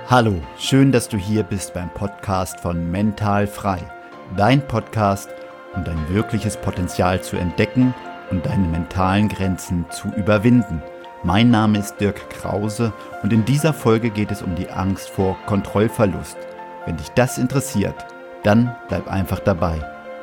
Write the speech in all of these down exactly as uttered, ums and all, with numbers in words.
Hallo, schön, dass du hier bist beim Podcast von Mental Frei. Dein Podcast, um dein wirkliches Potenzial zu entdecken und deine mentalen Grenzen zu überwinden. Mein Name ist Dirk Krause und in dieser Folge geht es um die Angst vor Kontrollverlust. Wenn dich das interessiert, dann bleib einfach dabei.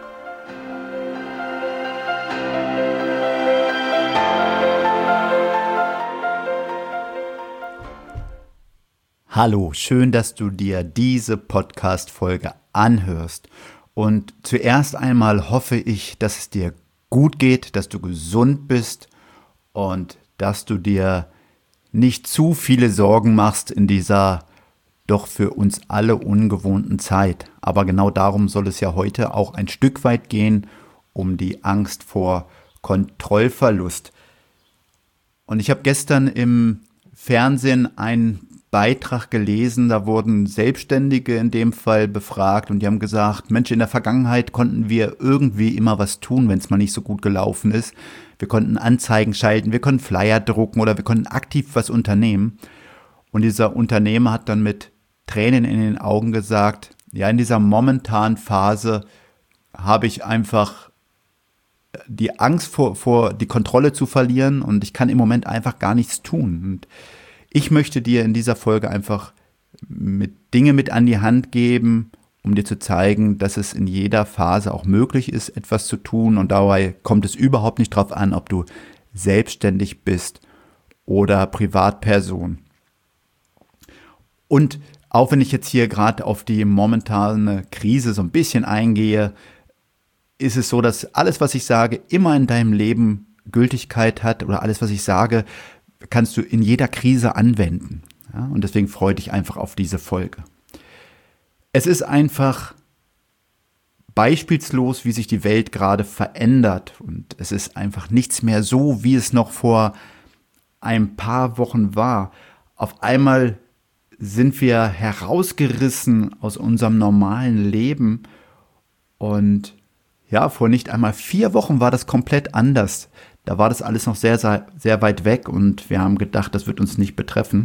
Hallo, schön, dass du dir diese Podcast-Folge anhörst. Und zuerst einmal hoffe ich, dass es dir gut geht, dass du gesund bist und dass du dir nicht zu viele Sorgen machst in dieser doch für uns alle ungewohnten Zeit. Aber genau darum soll es ja heute auch ein Stück weit gehen, um die Angst vor Kontrollverlust. Und ich habe gestern im Fernsehen einen Beitrag gelesen, da wurden Selbstständige in dem Fall befragt und die haben gesagt, Mensch, in der Vergangenheit konnten wir irgendwie immer was tun, wenn es mal nicht so gut gelaufen ist. Wir konnten Anzeigen schalten, wir konnten Flyer drucken oder wir konnten aktiv was unternehmen. Und dieser Unternehmer hat dann mit Tränen in den Augen gesagt, ja, in dieser momentanen Phase habe ich einfach die Angst vor, vor die Kontrolle zu verlieren und ich kann im Moment einfach gar nichts tun. Und ich möchte dir in dieser Folge einfach mit Dinge mit an die Hand geben, um dir zu zeigen, dass es in jeder Phase auch möglich ist, etwas zu tun. Und dabei kommt es überhaupt nicht darauf an, ob du selbstständig bist oder Privatperson. Und auch wenn ich jetzt hier gerade auf die momentane Krise so ein bisschen eingehe, ist es so, dass alles, was ich sage, immer in deinem Leben Gültigkeit hat oder alles, was ich sage, kannst du in jeder Krise anwenden. Ja, und deswegen freue dich einfach auf diese Folge. Es ist einfach beispielslos, wie sich die Welt gerade verändert. Und es ist einfach nichts mehr so, wie es noch vor ein paar Wochen war. Auf einmal sind wir herausgerissen aus unserem normalen Leben. Und ja, vor nicht einmal vier Wochen war das komplett anders. Da war das alles noch sehr, sehr, sehr weit weg und wir haben gedacht, das wird uns nicht betreffen.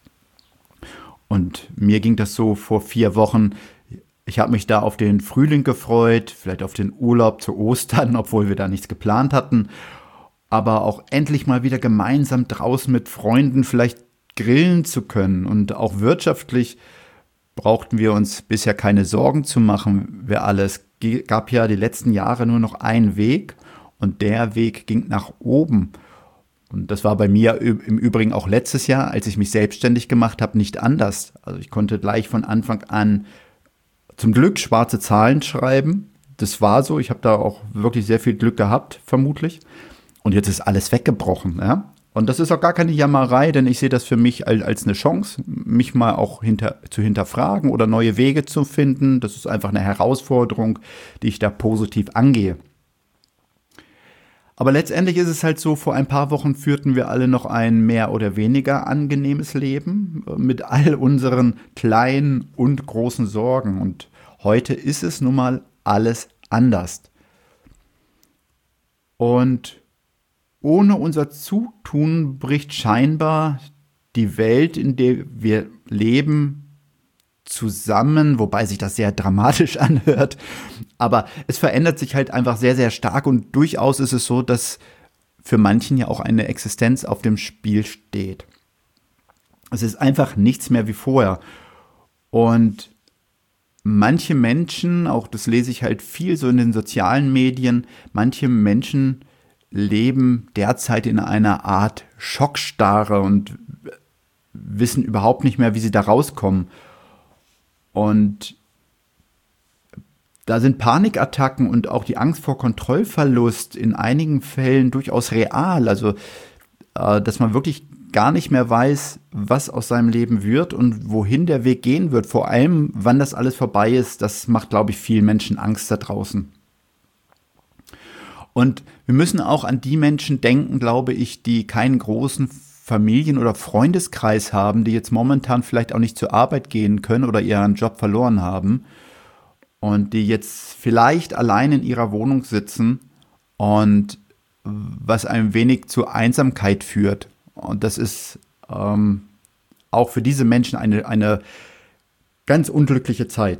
Und mir ging das so vor vier Wochen. Ich habe mich da auf den Frühling gefreut, vielleicht auf den Urlaub zu Ostern, obwohl wir da nichts geplant hatten. Aber auch endlich mal wieder gemeinsam draußen mit Freunden vielleicht grillen zu können. Und auch wirtschaftlich brauchten wir uns bisher keine Sorgen zu machen. Wir alle, es gab ja die letzten Jahre nur noch einen Weg. Und der Weg ging nach oben. Und das war bei mir im Übrigen auch letztes Jahr, als ich mich selbstständig gemacht habe, nicht anders. Also ich konnte gleich von Anfang an zum Glück schwarze Zahlen schreiben. Das war so. Ich habe da auch wirklich sehr viel Glück gehabt, vermutlich. Und jetzt ist alles weggebrochen. Ja? Und das ist auch gar keine Jammerei, denn ich sehe das für mich als eine Chance, mich mal auch hinter, zu hinterfragen oder neue Wege zu finden. Das ist einfach eine Herausforderung, die ich da positiv angehe. Aber letztendlich ist es halt so, vor ein paar Wochen führten wir alle noch ein mehr oder weniger angenehmes Leben mit all unseren kleinen und großen Sorgen. Und heute ist es nun mal alles anders. Und ohne unser Zutun bricht scheinbar die Welt, in der wir leben, zusammen, wobei sich das sehr dramatisch anhört, aber es verändert sich halt einfach sehr, sehr stark und durchaus ist es so, dass für manchen ja auch eine Existenz auf dem Spiel steht. Es ist einfach nichts mehr wie vorher und manche Menschen, auch das lese ich halt viel so in den sozialen Medien, manche Menschen leben derzeit in einer Art Schockstarre und wissen überhaupt nicht mehr, wie sie da rauskommen. Und da sind Panikattacken und auch die Angst vor Kontrollverlust in einigen Fällen durchaus real. Also, äh, dass man wirklich gar nicht mehr weiß, was aus seinem Leben wird und wohin der Weg gehen wird. Vor allem, wann das alles vorbei ist, das macht, glaube ich, vielen Menschen Angst da draußen. Und wir müssen auch an die Menschen denken, glaube ich, die keinen großen Familien- oder Freundeskreis haben, die jetzt momentan vielleicht auch nicht zur Arbeit gehen können oder ihren Job verloren haben und die jetzt vielleicht allein in ihrer Wohnung sitzen und was ein wenig zur Einsamkeit führt. Und das ist ähm, auch für diese Menschen eine, eine ganz unglückliche Zeit.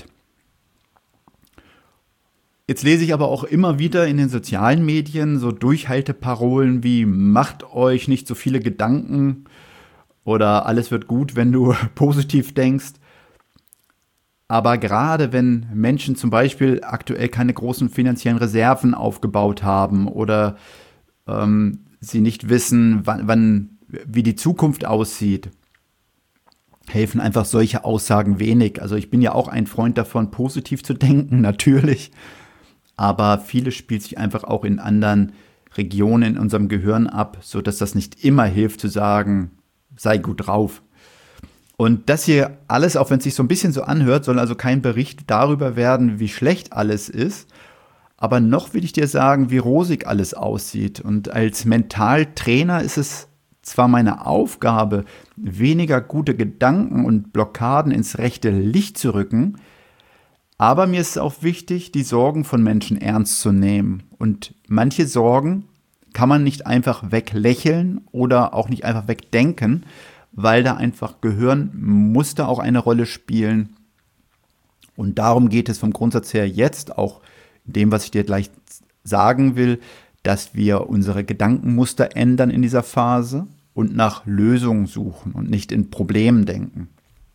Jetzt lese ich aber auch immer wieder in den sozialen Medien so Durchhalteparolen wie macht euch nicht so viele Gedanken oder alles wird gut, wenn du positiv denkst. Aber gerade wenn Menschen zum Beispiel aktuell keine großen finanziellen Reserven aufgebaut haben oder ähm, sie nicht wissen, wann, wann, wie die Zukunft aussieht, helfen einfach solche Aussagen wenig. Also ich bin ja auch ein Freund davon, positiv zu denken, natürlich. Aber vieles spielt sich einfach auch in anderen Regionen in unserem Gehirn ab, sodass das nicht immer hilft zu sagen, sei gut drauf. Und das hier alles, auch wenn es sich so ein bisschen so anhört, soll also kein Bericht darüber werden, wie schlecht alles ist. Aber noch will ich dir sagen, wie rosig alles aussieht. Und als Mentaltrainer ist es zwar meine Aufgabe, weniger gute Gedanken und Blockaden ins rechte Licht zu rücken, aber mir ist es auch wichtig, die Sorgen von Menschen ernst zu nehmen. Und manche Sorgen kann man nicht einfach weglächeln oder auch nicht einfach wegdenken, weil da einfach Gehirnmuster auch eine Rolle spielen. Und darum geht es vom Grundsatz her jetzt auch in dem, was ich dir gleich sagen will, dass wir unsere Gedankenmuster ändern in dieser Phase und nach Lösungen suchen und nicht in Problemen denken.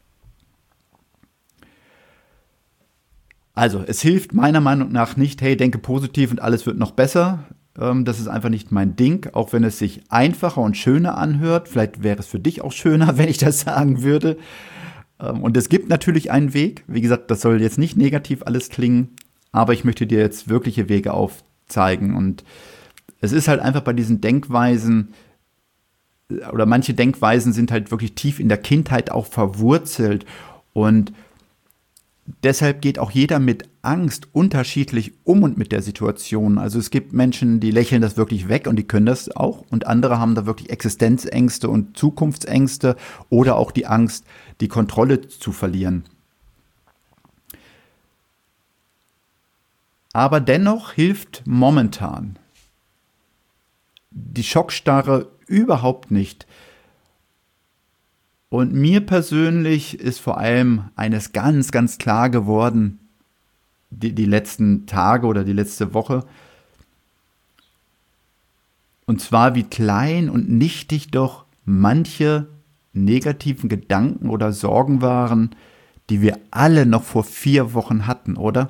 Also, es hilft meiner Meinung nach nicht, hey, denke positiv und alles wird noch besser. Ähm, das ist einfach nicht mein Ding, auch wenn es sich einfacher und schöner anhört. Vielleicht wäre es für dich auch schöner, wenn ich das sagen würde. Ähm, und es gibt natürlich einen Weg. Wie gesagt, das soll jetzt nicht negativ alles klingen, aber ich möchte dir jetzt wirkliche Wege aufzeigen. Und es ist halt einfach bei diesen Denkweisen, oder manche Denkweisen sind halt wirklich tief in der Kindheit auch verwurzelt. Und deshalb geht auch jeder mit Angst unterschiedlich um und mit der Situation. Also es gibt Menschen, die lächeln das wirklich weg und die können das auch. Und andere haben da wirklich Existenzängste und Zukunftsängste oder auch die Angst, die Kontrolle zu verlieren. Aber dennoch hilft momentan die Schockstarre überhaupt nicht. Und mir persönlich ist vor allem eines ganz, ganz klar geworden, die, die letzten Tage oder die letzte Woche. Und zwar, wie klein und nichtig doch manche negativen Gedanken oder Sorgen waren, die wir alle noch vor vier Wochen hatten, oder?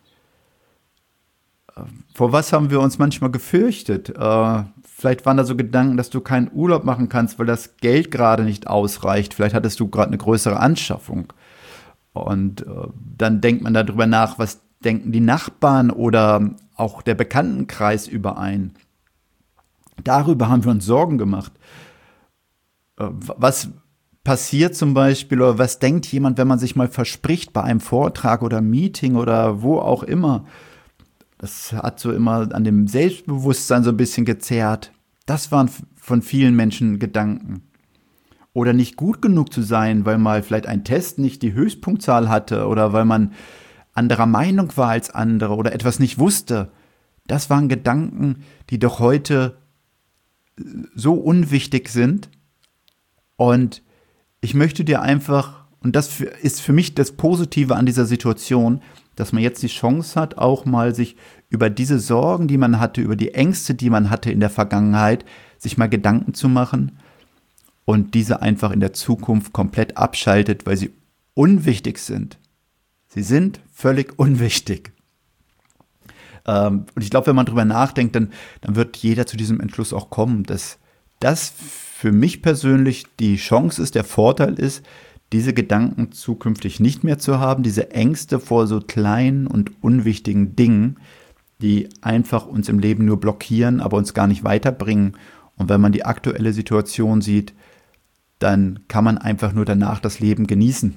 Vor was haben wir uns manchmal gefürchtet? Äh, vielleicht waren da so Gedanken, dass du keinen Urlaub machen kannst, weil das Geld gerade nicht ausreicht. Vielleicht hattest du gerade eine größere Anschaffung. Und äh, dann denkt man darüber nach, was denken die Nachbarn oder auch der Bekanntenkreis über einen. Darüber haben wir uns Sorgen gemacht. Äh, was passiert zum Beispiel oder was denkt jemand, wenn man sich mal verspricht bei einem Vortrag oder Meeting oder wo auch immer? Das hat so immer an dem Selbstbewusstsein so ein bisschen gezerrt. Das waren von vielen Menschen Gedanken. Oder nicht gut genug zu sein, weil mal vielleicht ein Test nicht die Höchstpunktzahl hatte oder weil man anderer Meinung war als andere oder etwas nicht wusste. Das waren Gedanken, die doch heute so unwichtig sind. Und ich möchte dir einfach, und das ist für mich das Positive an dieser Situation, dass man jetzt die Chance hat, auch mal sich über diese Sorgen, die man hatte, über die Ängste, die man hatte in der Vergangenheit, sich mal Gedanken zu machen und diese einfach in der Zukunft komplett abschaltet, weil sie unwichtig sind. Sie sind völlig unwichtig. Ähm, und ich glaube, wenn man drüber nachdenkt, dann, dann wird jeder zu diesem Entschluss auch kommen, dass das für mich persönlich die Chance ist, der Vorteil ist, diese Gedanken zukünftig nicht mehr zu haben, diese Ängste vor so kleinen und unwichtigen Dingen, die einfach uns im Leben nur blockieren, aber uns gar nicht weiterbringen. Und wenn man die aktuelle Situation sieht, dann kann man einfach nur danach das Leben genießen.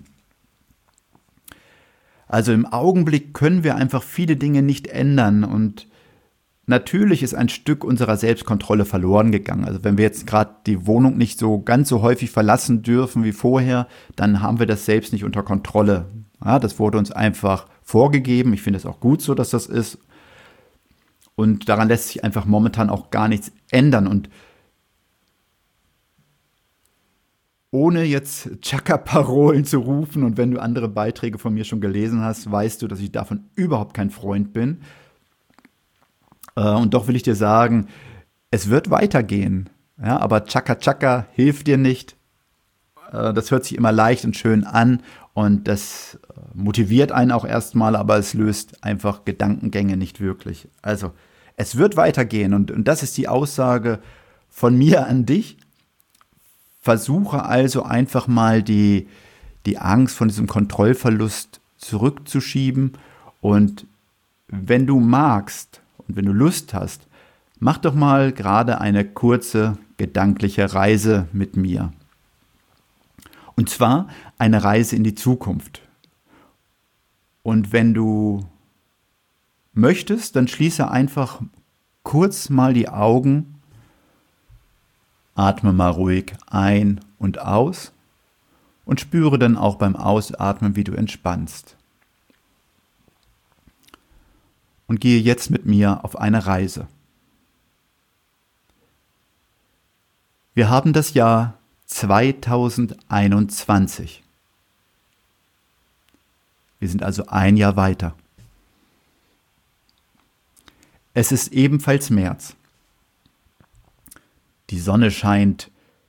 Also im Augenblick können wir einfach viele Dinge nicht ändern und natürlich ist ein Stück unserer Selbstkontrolle verloren gegangen. Also wenn wir jetzt gerade die Wohnung nicht so ganz so häufig verlassen dürfen wie vorher, dann haben wir das selbst nicht unter Kontrolle. Ja, das wurde uns einfach vorgegeben. Ich finde es auch gut so, dass das ist. Und daran lässt sich einfach momentan auch gar nichts ändern. Und ohne jetzt Chakra-Parolen zu rufen, und wenn du andere Beiträge von mir schon gelesen hast, weißt du, dass ich davon überhaupt kein Freund bin. Äh, und doch will ich dir sagen, es wird weitergehen. Ja, aber Chaka-Chaka hilft dir nicht. Äh, das hört sich immer leicht und schön an und das motiviert einen auch erstmal, aber es löst einfach Gedankengänge nicht wirklich. Also, es wird weitergehen und, und das ist die Aussage von mir an dich. Versuche also einfach mal die, die Angst von diesem Kontrollverlust zurückzuschieben, und wenn du magst und wenn du Lust hast, mach doch mal gerade eine kurze gedankliche Reise mit mir. Und zwar eine Reise in die Zukunft. Und wenn du möchtest, dann schließe einfach kurz mal die Augen, atme mal ruhig ein und aus und spüre dann auch beim Ausatmen, wie du entspannst. Und gehe jetzt mit mir auf eine Reise. Wir haben das Jahr zweitausendeinundzwanzig. Wir sind also ein Jahr weiter. Es ist ebenfalls März. Die Sonne scheint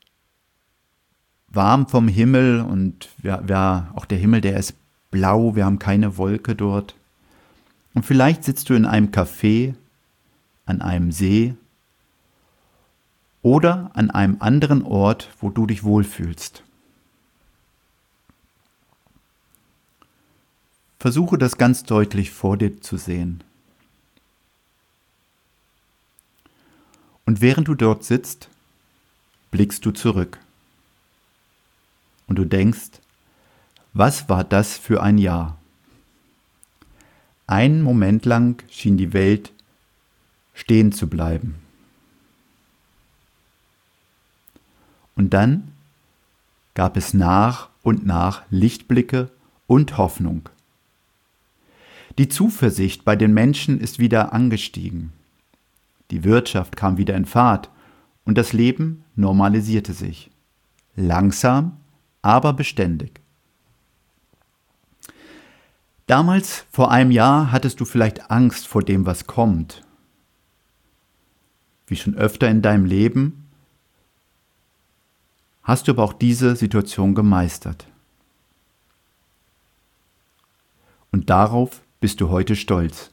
warm vom Himmel und ja, ja, auch der Himmel, der ist blau, wir haben keine Wolke dort. Und vielleicht sitzt du in einem Café, an einem See oder an einem anderen Ort, wo du dich wohlfühlst. Versuche das ganz deutlich vor dir zu sehen. Und während du dort sitzt, blickst du zurück. Und du denkst, was war das für ein Jahr? Einen Moment lang schien die Welt stehen zu bleiben. Und dann gab es nach und nach Lichtblicke und Hoffnung. Die Zuversicht bei den Menschen ist wieder angestiegen. Die Wirtschaft kam wieder in Fahrt und das Leben normalisierte sich. Langsam, aber beständig. Damals, vor einem Jahr, hattest du vielleicht Angst vor dem, was kommt. Wie schon öfter in deinem Leben hast du aber auch diese Situation gemeistert. Und darauf bist du heute stolz.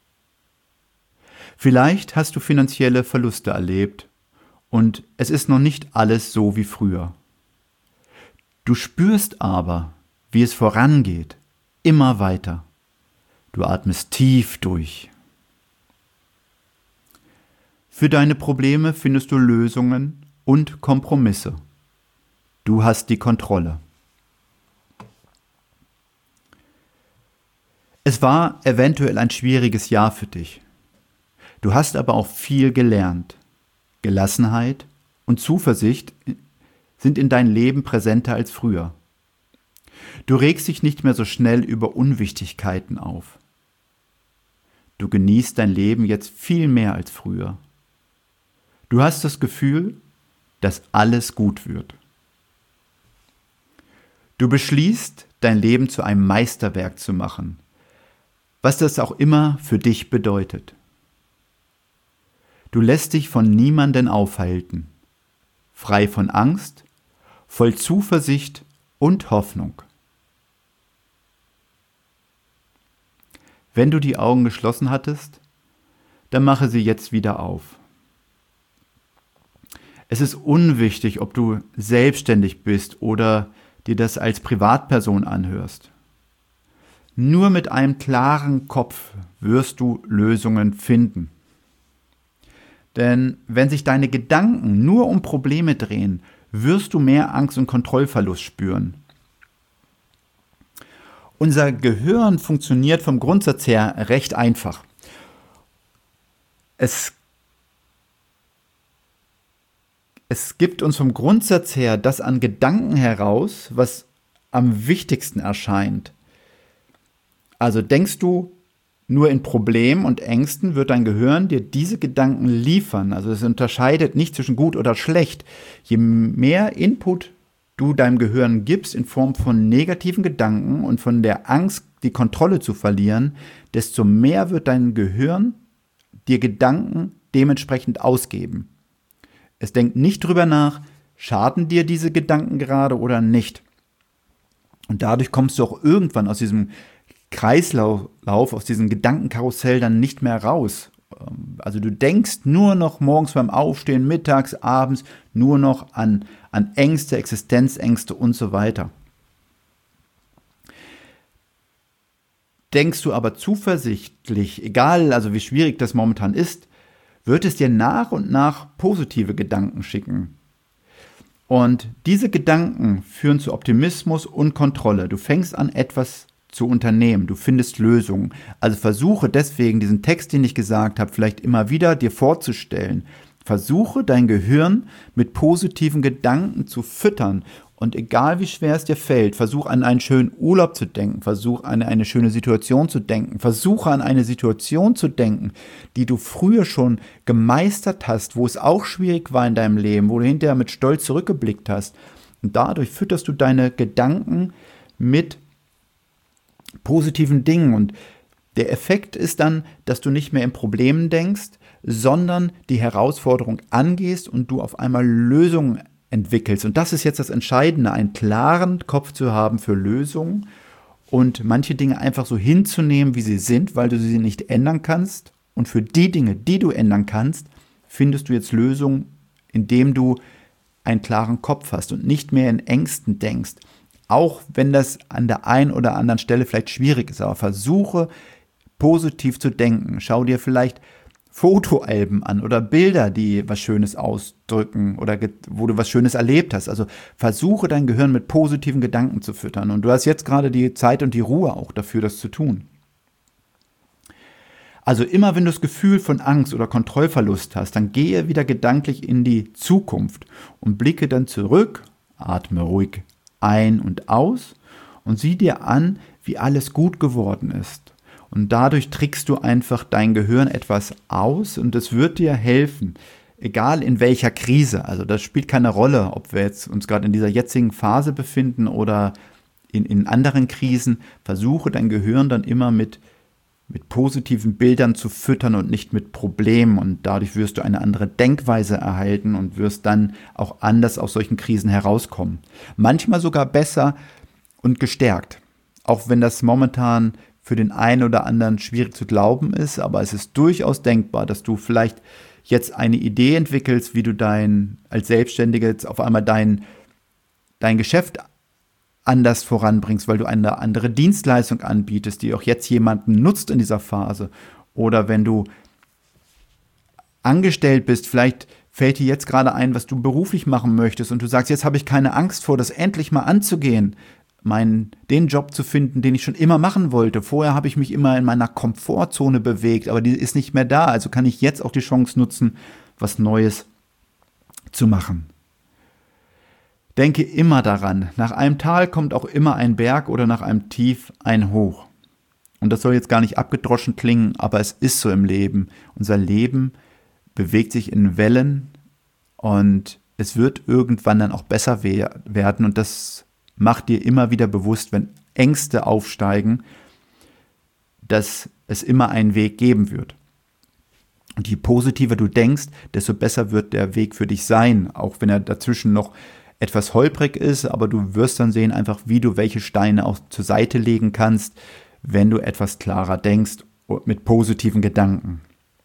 Vielleicht hast du finanzielle Verluste erlebt und es ist noch nicht alles so wie früher. Du spürst aber, wie es vorangeht, immer weiter. Du atmest tief durch. Für deine Probleme findest du Lösungen und Kompromisse. Du hast die Kontrolle. Es war eventuell ein schwieriges Jahr für dich. Du hast aber auch viel gelernt. Gelassenheit und Zuversicht sind in dein Leben präsenter als früher. Du regst dich nicht mehr so schnell über Unwichtigkeiten auf. Du genießt dein Leben jetzt viel mehr als früher. Du hast das Gefühl, dass alles gut wird. Du beschließt, dein Leben zu einem Meisterwerk zu machen, was das auch immer für dich bedeutet. Du lässt dich von niemanden aufhalten, frei von Angst, voll Zuversicht und Hoffnung. Wenn du die Augen geschlossen hattest, dann mache sie jetzt wieder auf. Es ist unwichtig, ob du selbstständig bist oder dir das als Privatperson anhörst. Nur mit einem klaren Kopf wirst du Lösungen finden. Denn wenn sich deine Gedanken nur um Probleme drehen, wirst du mehr Angst und Kontrollverlust spüren. Unser Gehirn funktioniert vom Grundsatz her recht einfach. Es, es gibt uns vom Grundsatz her das an Gedanken heraus, was am wichtigsten erscheint. Also denkst du nur in Problemen und Ängsten, wird dein Gehirn dir diese Gedanken liefern. Also es unterscheidet nicht zwischen gut oder schlecht. Je mehr Input du deinem Gehirn gibst in Form von negativen Gedanken und von der Angst, die Kontrolle zu verlieren, desto mehr wird dein Gehirn dir Gedanken dementsprechend ausgeben. Es denkt nicht drüber nach, schaden dir diese Gedanken gerade oder nicht. Und dadurch kommst du auch irgendwann aus diesem Kreislauf, aus diesem Gedankenkarussell dann nicht mehr raus. Also du denkst nur noch morgens beim Aufstehen, mittags, abends, nur noch an, an Ängste, Existenzängste und so weiter. Denkst du aber zuversichtlich, egal also wie schwierig das momentan ist, wird es dir nach und nach positive Gedanken schicken. Und diese Gedanken führen zu Optimismus und Kontrolle. Du fängst an, etwas zu unternehmen. Du findest Lösungen. Also versuche deswegen diesen Text, den ich gesagt habe, vielleicht immer wieder dir vorzustellen. Versuche dein Gehirn mit positiven Gedanken zu füttern. Und egal wie schwer es dir fällt, versuch an einen schönen Urlaub zu denken, versuch an eine schöne Situation zu denken, versuche an eine Situation zu denken, die du früher schon gemeistert hast, wo es auch schwierig war in deinem Leben, wo du hinterher mit Stolz zurückgeblickt hast. Und dadurch fütterst du deine Gedanken mit positiven Dingen. Und der Effekt ist dann, dass du nicht mehr in Problemen denkst, sondern die Herausforderung angehst und du auf einmal Lösungen entwickelst. Und das ist jetzt das Entscheidende, einen klaren Kopf zu haben für Lösungen und manche Dinge einfach so hinzunehmen, wie sie sind, weil du sie nicht ändern kannst. Und für die Dinge, die du ändern kannst, findest du jetzt Lösungen, indem du einen klaren Kopf hast und nicht mehr in Ängsten denkst. Auch wenn das an der einen oder anderen Stelle vielleicht schwierig ist, aber versuche positiv zu denken. Schau dir vielleicht Fotoalben an oder Bilder, die was Schönes ausdrücken oder ge- wo du was Schönes erlebt hast. Also versuche dein Gehirn mit positiven Gedanken zu füttern. Und du hast jetzt gerade die Zeit und die Ruhe auch dafür, das zu tun. Also immer wenn du das Gefühl von Angst oder Kontrollverlust hast, dann gehe wieder gedanklich in die Zukunft und blicke dann zurück, atme ruhig ein und aus und sieh dir an, wie alles gut geworden ist. Und dadurch trickst du einfach dein Gehirn etwas aus und es wird dir helfen, egal in welcher Krise. Also das spielt keine Rolle, ob wir jetzt uns gerade in dieser jetzigen Phase befinden oder in, in anderen Krisen. Versuche dein Gehirn dann immer mit, mit positiven Bildern zu füttern und nicht mit Problemen. Und dadurch wirst du eine andere Denkweise erhalten und wirst dann auch anders aus solchen Krisen herauskommen. Manchmal sogar besser und gestärkt. Auch wenn das momentan für den einen oder anderen schwierig zu glauben ist, aber es ist durchaus denkbar, dass du vielleicht jetzt eine Idee entwickelst, wie du dein, als Selbstständiger jetzt auf einmal dein, dein Geschäft anders voranbringst, weil du eine andere Dienstleistung anbietest, die auch jetzt jemanden nutzt in dieser Phase. Oder wenn du angestellt bist, vielleicht fällt dir jetzt gerade ein, was du beruflich machen möchtest und du sagst, jetzt habe ich keine Angst vor, das endlich mal anzugehen. Meinen, den Job zu finden, den ich schon immer machen wollte. Vorher habe ich mich immer in meiner Komfortzone bewegt, aber die ist nicht mehr da. Also kann ich jetzt auch die Chance nutzen, was Neues zu machen. Denke immer daran, nach einem Tal kommt auch immer ein Berg oder nach einem Tief ein Hoch. Und das soll jetzt gar nicht abgedroschen klingen, aber es ist so im Leben. Unser Leben bewegt sich in Wellen und es wird irgendwann dann auch besser we- werden und das mach dir immer wieder bewusst, wenn Ängste aufsteigen, dass es immer einen Weg geben wird. Und je positiver du denkst, desto besser wird der Weg für dich sein, auch wenn er dazwischen noch etwas holprig ist, aber du wirst dann sehen einfach, wie du welche Steine auch zur Seite legen kannst, wenn du etwas klarer denkst und mit positiven Gedanken.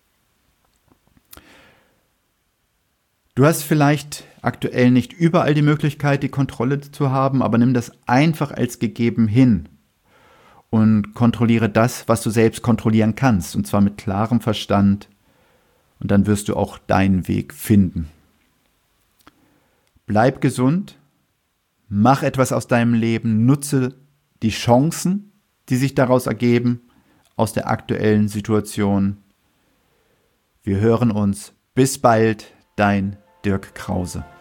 Du hast vielleicht aktuell nicht überall die Möglichkeit, die Kontrolle zu haben, aber nimm das einfach als gegeben hin und kontrolliere das, was du selbst kontrollieren kannst, und zwar mit klarem Verstand, und dann wirst du auch deinen Weg finden. Bleib gesund, mach etwas aus deinem Leben, nutze die Chancen, die sich daraus ergeben, aus der aktuellen Situation. Wir hören uns. Bis bald, dein Dirk Krause.